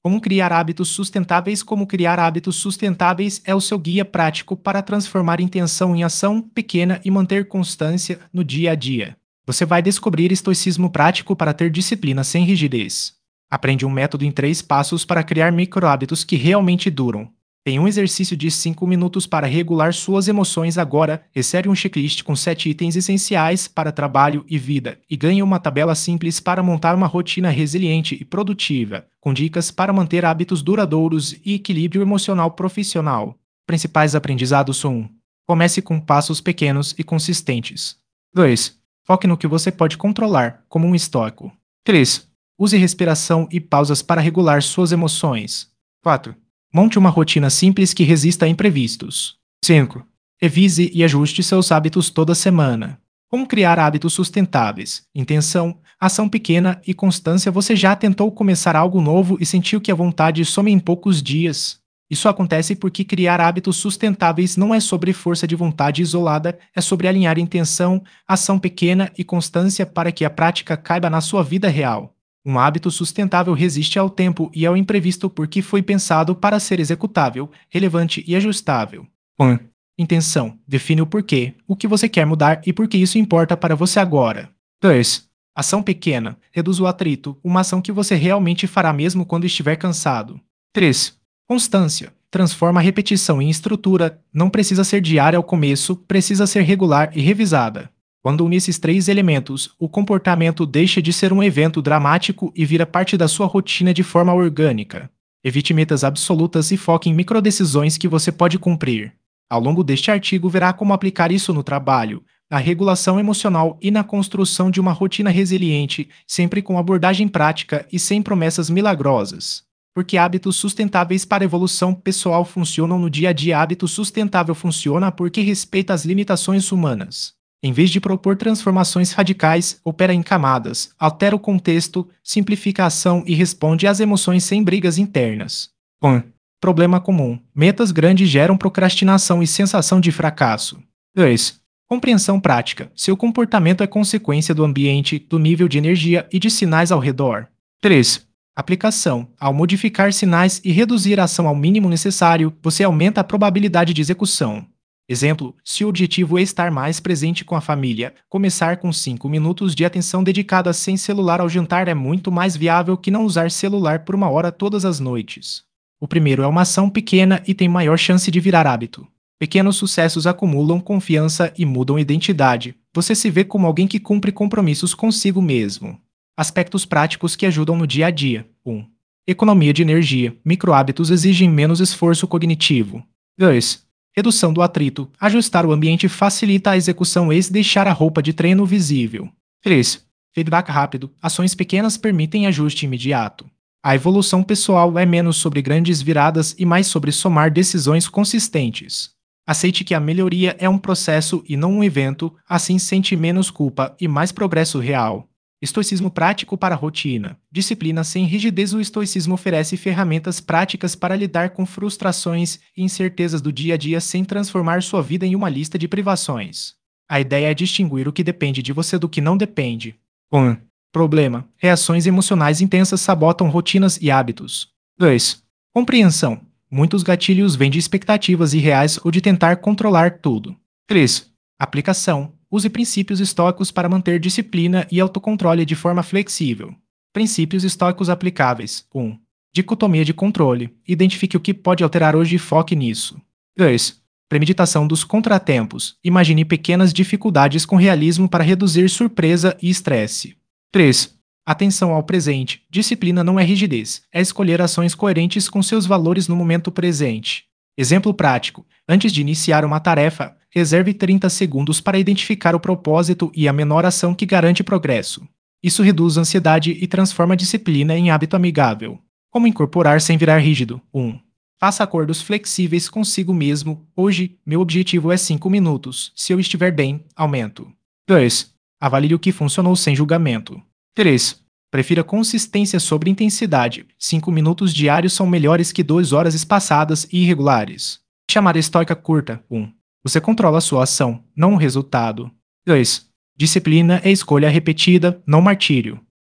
Como criar hábitos sustentáveis? Como criar hábitos sustentáveis é o seu guia prático para transformar intenção em ação pequena e manter constância no dia a dia. Você vai descobrir estoicismo prático para ter disciplina sem rigidez. Aprende um método em 3 passos para criar micro-hábitos que realmente duram. Tem um exercício de 5 minutos para regular suas emoções agora, insere um checklist com 7 itens essenciais para trabalho e vida, e ganhe uma tabela simples para montar uma rotina resiliente e produtiva, com dicas para manter hábitos duradouros e equilíbrio emocional profissional. Principais aprendizados: 1. Comece com passos pequenos e consistentes. 2. Foque no que você pode controlar, como um estoico. 3. Use respiração e pausas para regular suas emoções. 4. Monte uma rotina simples que resista a imprevistos. 5. Revise e ajuste seus hábitos toda semana. Como criar hábitos sustentáveis? Intenção, ação pequena e constância. Você já tentou começar algo novo e sentiu que a vontade some em poucos dias? Isso acontece porque criar hábitos sustentáveis não é sobre força de vontade isolada, é sobre alinhar intenção, ação pequena e constância para que a prática caiba na sua vida real. Um hábito sustentável resiste ao tempo e ao imprevisto porque foi pensado para ser executável, relevante e ajustável. 1. Intenção. Define o porquê, o que você quer mudar e por que isso importa para você agora. 2. Ação pequena. Reduz o atrito, uma ação que você realmente fará mesmo quando estiver cansado. 3. Constância. Transforma a repetição em estrutura, não precisa ser diária ao começo, precisa ser regular e revisada. Quando une esses 3 elementos, o comportamento deixa de ser um evento dramático e vira parte da sua rotina de forma orgânica. Evite metas absolutas e foque em microdecisões que você pode cumprir. Ao longo deste artigo, verá como aplicar isso no trabalho, na regulação emocional e na construção de uma rotina resiliente, sempre com abordagem prática e sem promessas milagrosas. Porque hábitos sustentáveis para a evolução pessoal funcionam no dia a dia. Hábito sustentável funciona porque respeita as limitações humanas. Em vez de propor transformações radicais, opera em camadas, altera o contexto, simplifica a ação e responde às emoções sem brigas internas. 1. Problema comum. Metas grandes geram procrastinação e sensação de fracasso. 2. Compreensão prática. Seu comportamento é consequência do ambiente, do nível de energia e de sinais ao redor. 3. Aplicação. Ao modificar sinais e reduzir a ação ao mínimo necessário, você aumenta a probabilidade de execução. Exemplo, se o objetivo é estar mais presente com a família, começar com 5 minutos de atenção dedicada sem celular ao jantar é muito mais viável que não usar celular por 1 hora todas as noites. O primeiro é uma ação pequena e tem maior chance de virar hábito. Pequenos sucessos acumulam confiança e mudam identidade. Você se vê como alguém que cumpre compromissos consigo mesmo. Aspectos práticos que ajudam no dia a dia. 1. Economia de energia. Microhábitos exigem menos esforço cognitivo. 2. Redução do atrito. Ajustar o ambiente facilita a execução e deixar a roupa de treino visível. 3. Feedback rápido. Ações pequenas permitem ajuste imediato. A evolução pessoal é menos sobre grandes viradas e mais sobre somar decisões consistentes. Aceite que a melhoria é um processo e não um evento, assim sente menos culpa e mais progresso real. Estoicismo prático para a rotina. Disciplina sem rigidez. O estoicismo oferece ferramentas práticas para lidar com frustrações e incertezas do dia a dia sem transformar sua vida em uma lista de privações. A ideia é distinguir o que depende de você do que não depende. 1. Problema. Reações emocionais intensas sabotam rotinas e hábitos. 2. Compreensão. Muitos gatilhos vêm de expectativas irreais ou de tentar controlar tudo. 3. Aplicação. Use princípios estoicos para manter disciplina e autocontrole de forma flexível. Princípios estoicos aplicáveis. 1. Dicotomia de controle. Identifique o que pode alterar hoje e foque nisso. 2. Premeditação dos contratempos. Imagine pequenas dificuldades com realismo para reduzir surpresa e estresse. 3. Atenção ao presente. Disciplina não é rigidez, é escolher ações coerentes com seus valores no momento presente. Exemplo prático. Antes de iniciar uma tarefa, reserve 30 segundos para identificar o propósito e a menor ação que garante progresso. Isso reduz a ansiedade e transforma a disciplina em hábito amigável. Como incorporar sem virar rígido? 1. Faça acordos flexíveis consigo mesmo. Hoje, meu objetivo é 5 minutos. Se eu estiver bem, aumento. 2. Avalie o que funcionou sem julgamento. 3. Prefira consistência sobre intensidade. 5 minutos diários são melhores que 2 horas espaçadas e irregulares. Chamada estoica curta. 1. Você controla a sua ação, não o resultado. 2. Disciplina é escolha repetida, não martírio.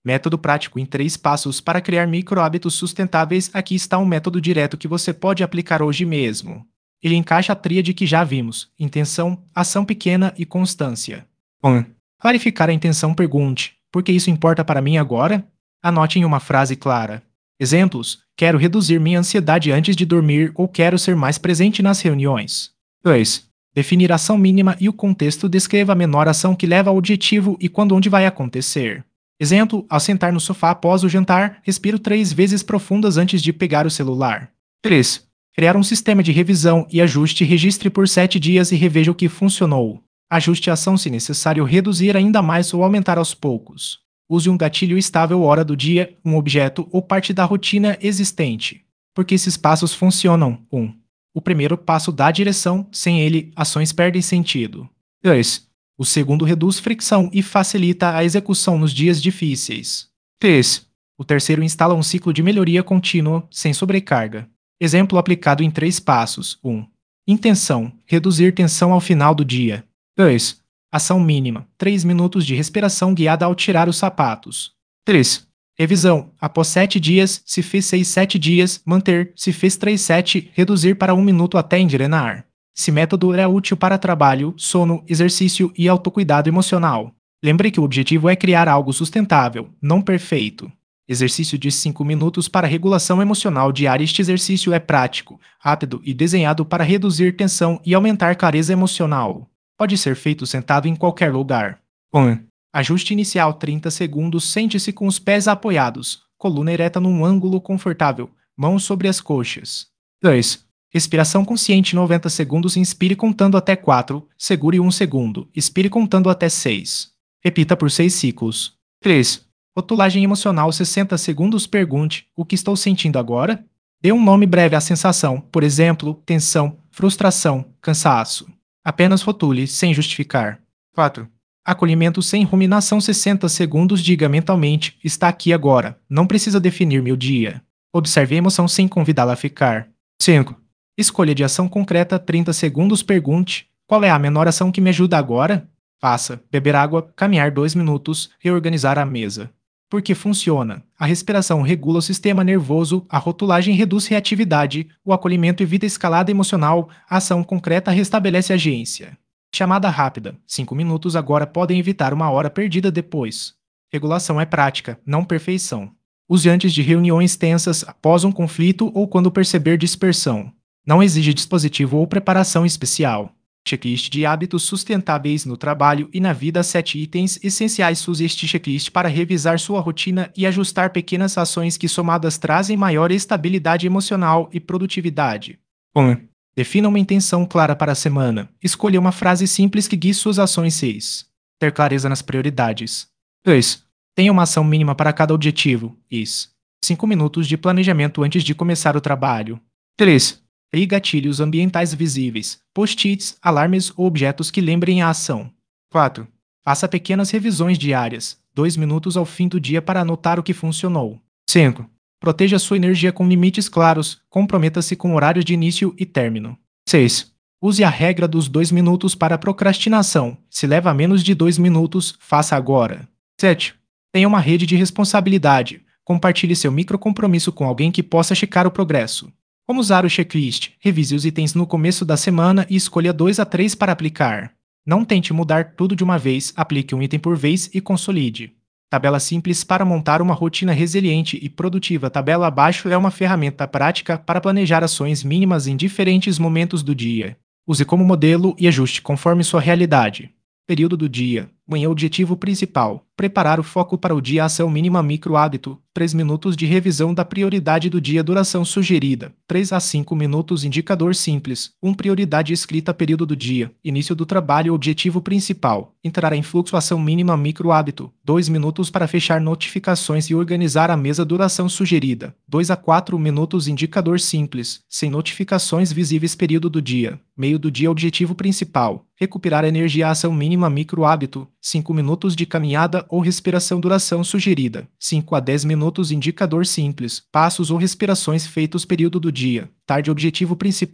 Método prático em 3 passos para criar micro-hábitos sustentáveis. Aqui está um método direto que você pode aplicar hoje mesmo. Ele encaixa a tríade que já vimos: intenção, ação pequena e constância. 1. Clarificar a intenção. Pergunte: por que isso importa para mim agora? Anote em uma frase clara. Exemplos: quero reduzir minha ansiedade antes de dormir ou quero ser mais presente nas reuniões. 2. Definir a ação mínima e o contexto. Descreva a menor ação que leva ao objetivo e quando onde vai acontecer. Exemplo: ao sentar no sofá após o jantar, respiro 3 vezes profundas antes de pegar o celular. 3. Criar um sistema de revisão e ajuste. Registre por 7 dias e reveja o que funcionou. Ajuste a ação se necessário reduzir ainda mais ou aumentar aos poucos. Use um gatilho estável: hora do dia, um objeto ou parte da rotina existente. Porque esses passos funcionam. 1. O primeiro passo dá direção, sem ele, ações perdem sentido. 2. O segundo reduz fricção e facilita a execução nos dias difíceis. 3. O terceiro instala um ciclo de melhoria contínua, sem sobrecarga. Exemplo aplicado em 3 passos. 1. Intenção: reduzir tensão ao final do dia. 2. Ação mínima: 3 minutos de respiração guiada ao tirar os sapatos. 3. Revisão: após 7 dias, se fez 6, 7 dias, manter, se fez 3, 7, reduzir para 1 minuto até engrenar. Esse método é útil para trabalho, sono, exercício e autocuidado emocional. Lembre que o objetivo é criar algo sustentável, não perfeito. Exercício de 5 minutos para regulação emocional diária. Este exercício é prático, rápido e desenhado para reduzir tensão e aumentar clareza emocional. Pode ser feito sentado em qualquer lugar. 1. Ajuste inicial: 30 segundos. Sente-se com os pés apoiados, coluna ereta num ângulo confortável, mãos sobre as coxas. 2. Respiração consciente: 90 segundos. Inspire contando até 4, segure 1 segundo, expire contando até 6. Repita por 6 ciclos. 3. Rotulagem emocional: 60 segundos. Pergunte: o que estou sentindo agora? Dê um nome breve à sensação, por exemplo, tensão, frustração, cansaço. Apenas rotule, sem justificar. 4. Acolhimento sem ruminação: 60 segundos. Diga mentalmente: está aqui agora, não precisa definir meu dia. Observe a emoção sem convidá-la a ficar. 5. Escolha de ação concreta: 30 segundos. Pergunte: qual é a menor ação que me ajuda agora? Faça: beber água, caminhar 2 minutos, reorganizar a mesa. Porque funciona. A respiração regula o sistema nervoso, a rotulagem reduz reatividade, o acolhimento evita escalada emocional, a ação concreta restabelece a agência. Chamada rápida: 5 minutos agora podem evitar 1 hora perdida depois. Regulação é prática, não perfeição. Use antes de reuniões tensas, após um conflito ou quando perceber dispersão. Não exige dispositivo ou preparação especial. Checklist de hábitos sustentáveis no trabalho e na vida. 7 itens essenciais. Use este checklist para revisar sua rotina e ajustar pequenas ações que somadas trazem maior estabilidade emocional e produtividade. 1. Defina uma intenção clara para a semana. Escolha uma frase simples que guie suas ações. 6. Ter clareza nas prioridades. 2. Tenha uma ação mínima para cada objetivo. 5 minutos de planejamento antes de começar o trabalho. 3. Crie gatilhos ambientais visíveis, post-its, alarmes ou objetos que lembrem a ação. 4. Faça pequenas revisões diárias, 2 minutos ao fim do dia para anotar o que funcionou. 5. Proteja sua energia com limites claros, comprometa-se com horários de início e término. 6. Use a regra dos 2 minutos para procrastinação. Se leva menos de 2 minutos, faça agora. 7. Tenha uma rede de responsabilidade. Compartilhe seu microcompromisso com alguém que possa checar o progresso. Como usar o checklist? Revise os itens no começo da semana e escolha 2 a 3 para aplicar. Não tente mudar tudo de uma vez, aplique um item por vez e consolide. Tabela simples para montar uma rotina resiliente e produtiva. A tabela abaixo é uma ferramenta prática para planejar ações mínimas em diferentes momentos do dia. Use como modelo e ajuste conforme sua realidade. Período do dia. Manhã: objetivo principal: preparar o foco para o dia. Ação mínima: micro hábito: 3 minutos de revisão da prioridade do dia. Duração sugerida: 3 a 5 minutos. Indicador simples: 1. Prioridade escrita. Período do dia: início do trabalho. Objetivo principal: entrar em fluxo. Ação mínima: micro hábito: 2 minutos para fechar notificações e organizar a mesa. Duração sugerida: 2 a 4 minutos. Indicador simples: sem notificações visíveis. Período do dia: meio do dia. Objetivo principal: recuperar energia. Ação mínima: micro hábito: 5 minutos de caminhada ou respiração. Duração sugerida: 5 a 10 minutos. Indicador simples: passos ou respirações feitos. Período do dia: tarde. Objetivo principal: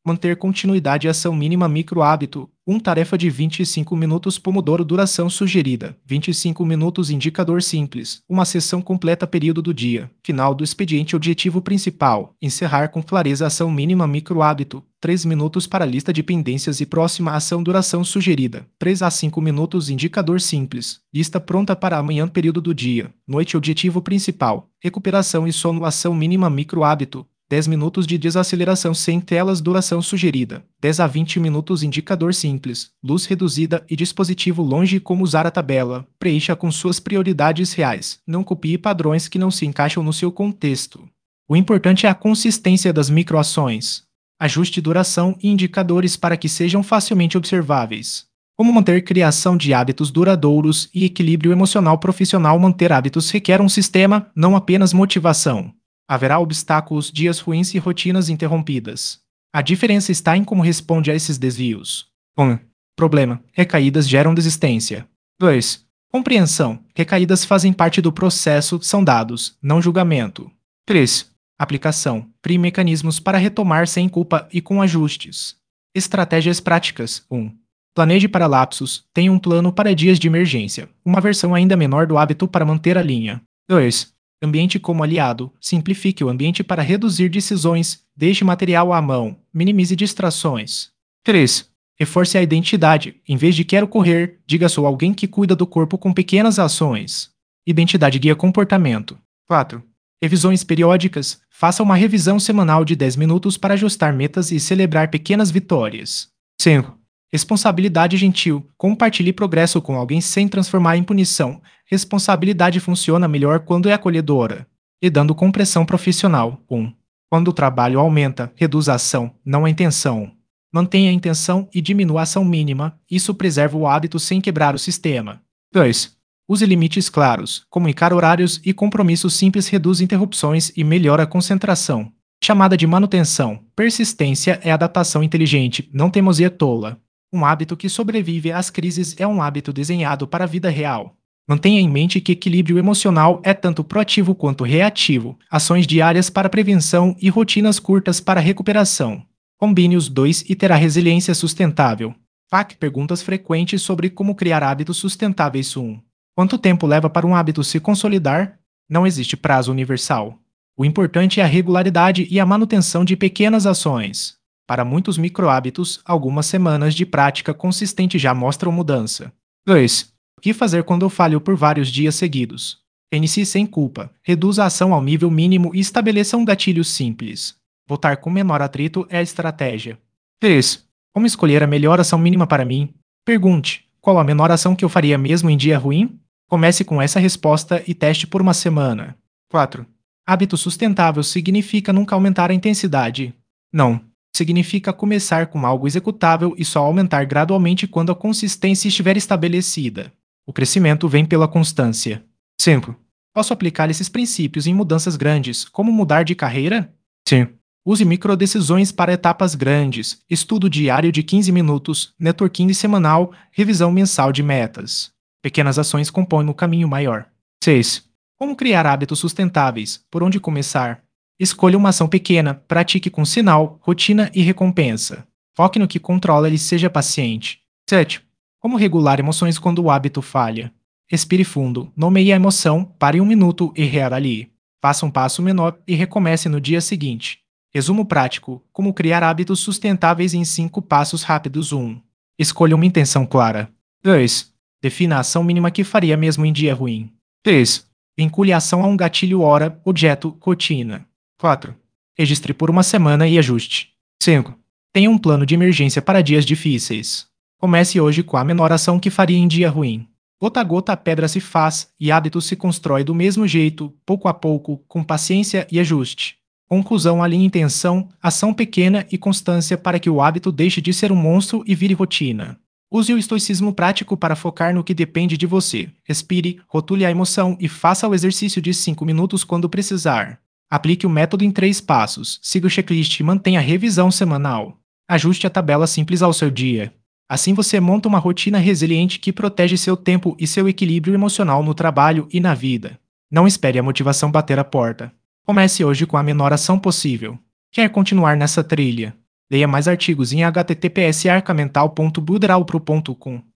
Manter continuidade e ação mínima micro hábito. Tarefa de 25 minutos Pomodoro duração sugerida. 25 minutos indicador simples. Uma sessão completa período do dia. Final do expediente objetivo principal. Encerrar com clareza ação mínima micro hábito. 3 minutos para lista de pendências e próxima ação duração sugerida. 3 a 5 minutos indicador simples. Lista pronta para amanhã período do dia. Noite objetivo principal. Recuperação e sono ação mínima micro hábito. 10 minutos de desaceleração sem telas duração sugerida. 10 a 20 minutos indicador simples. Luz reduzida e dispositivo longe como usar a tabela. Preencha com suas prioridades reais. Não copie padrões que não se encaixam no seu contexto. O importante é a consistência das microações. Ajuste duração e indicadores para que sejam facilmente observáveis. Como manter criação de hábitos duradouros e equilíbrio emocional profissional. Manter hábitos requer um sistema, não apenas motivação. Haverá obstáculos, dias ruins e rotinas interrompidas. A diferença está em como responde a esses desvios. 1. Problema. Recaídas geram desistência. 2. Compreensão. Recaídas fazem parte do processo, são dados, não julgamento. 3. Aplicação. Crie mecanismos para retomar sem culpa e com ajustes. Estratégias práticas. 1. Planeje para lapsos. Tenha um plano para dias de emergência. Uma versão ainda menor do hábito para manter a linha. 2. Ambiente como aliado. Simplifique o ambiente para reduzir decisões. Deixe material à mão. Minimize distrações. 3. Reforce a identidade. Em vez de quero correr, diga sou alguém que cuida do corpo com pequenas ações. Identidade guia comportamento. 4. Revisões periódicas. Faça uma revisão semanal de 10 minutos para ajustar metas e celebrar pequenas vitórias. 5. Responsabilidade gentil. Compartilhe progresso com alguém sem transformar em punição. Responsabilidade funciona melhor quando é acolhedora. Lidando com pressão profissional. 1. Quando o trabalho aumenta, reduz a ação, não a intenção. Mantenha a intenção e diminua a ação mínima. Isso preserva o hábito sem quebrar o sistema. 2. Use limites claros. Comunicar horários e compromissos simples reduz interrupções e melhora a concentração. Chamada de manutenção. Persistência é adaptação inteligente, não teimosia tola. Um hábito que sobrevive às crises é um hábito desenhado para a vida real. Mantenha em mente que equilíbrio emocional é tanto proativo quanto reativo, ações diárias para prevenção e rotinas curtas para recuperação. Combine os dois e terá resiliência sustentável. FAQ perguntas frequentes sobre como criar hábitos sustentáveis. 1. Quanto tempo leva para um hábito se consolidar? Não existe prazo universal. O importante é a regularidade e a manutenção de pequenas ações. Para muitos microhábitos, algumas semanas de prática consistente já mostram mudança. 2. O que fazer quando eu falho por vários dias seguidos? Inicie sem culpa, reduza a ação ao nível mínimo e estabeleça um gatilho simples. Voltar com menor atrito é a estratégia. 3. Como escolher a melhor ação mínima para mim? Pergunte, qual a menor ação que eu faria mesmo em dia ruim? Comece com essa resposta e teste por uma semana. 4. Hábito sustentável significa nunca aumentar a intensidade. Não. Significa começar com algo executável e só aumentar gradualmente quando a consistência estiver estabelecida. O crescimento vem pela constância. 5. Posso aplicar esses princípios em mudanças grandes, como mudar de carreira? Sim. Use microdecisões para etapas grandes, estudo diário de 15 minutos, networking semanal, revisão mensal de metas. Pequenas ações compõem o caminho maior. 6. Como criar hábitos sustentáveis? Por onde começar? Escolha uma ação pequena, pratique com sinal, rotina e recompensa. Foque no que controla e seja paciente. 7. Como regular emoções quando o hábito falha? Respire fundo, nomeie a emoção, pare 1 minuto e reavalie. Faça um passo menor e recomece no dia seguinte. Resumo prático: como criar hábitos sustentáveis em 5 passos rápidos. 1. Escolha uma intenção clara. 2. Defina a ação mínima que faria mesmo em dia ruim. 3. Vincule a ação a um gatilho hora, objeto, rotina. 4. Registre por uma semana e ajuste. 5. Tenha um plano de emergência para dias difíceis. Comece hoje com a menor ação que faria em dia ruim. Gota a gota a pedra se faz e hábito se constrói do mesmo jeito, pouco a pouco, com paciência e ajuste. Conclusão: alinhe intenção, ação pequena e constância para que o hábito deixe de ser um monstro e vire rotina. Use o estoicismo prático para focar no que depende de você. Respire, rotule a emoção e faça o exercício de 5 minutos quando precisar. Aplique o método em 3 passos, siga o checklist e mantenha a revisão semanal. Ajuste a tabela simples ao seu dia. Assim você monta uma rotina resiliente que protege seu tempo e seu equilíbrio emocional no trabalho e na vida. Não espere a motivação bater a porta. Comece hoje com a menor ação possível. Quer continuar nessa trilha? Leia mais artigos em https://arcamental.budralpro.com.